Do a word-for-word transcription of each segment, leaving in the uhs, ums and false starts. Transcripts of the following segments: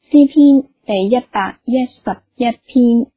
詩篇第一百一十一篇。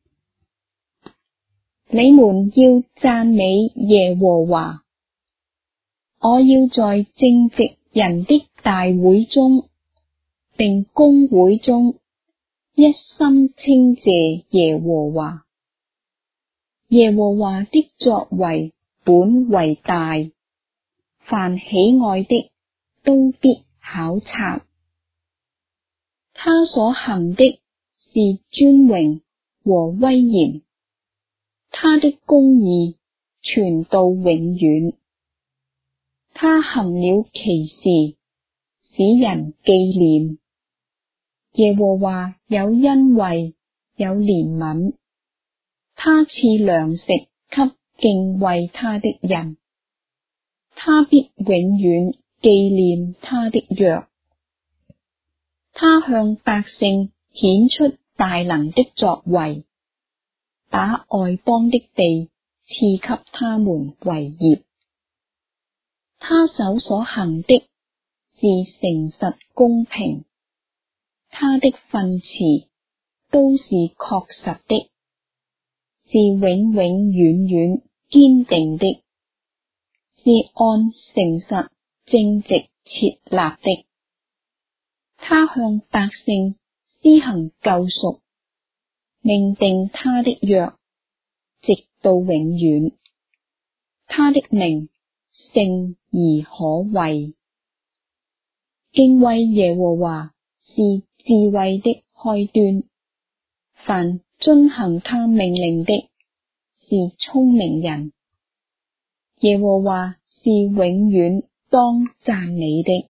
你們要讚美耶和華，我要在正直人的大會中並公會中一心稱謝耶和華。耶和華的作為本為大，凡喜愛的都必考察。他所行的是尊榮和威嚴，他的公義傳到永遠。他行了奇事，使人紀念。耶和華有恩惠，有憐憫，他賜糧食給敬畏他的人，他必永遠紀念他的約。他向百姓顯出大能的作為，把外邦的地賜給他們為業。他手所行的是誠實公平，他的訓詞都是確實的，是永永遠遠堅定的，是按誠實正直設立的。他向百姓施行救贖，命定他的約，直到永遠。他的名聖而可畏。敬畏耶和華是智慧的開端，凡遵行他命令的，是聰明人。耶和華是永遠當讚美的。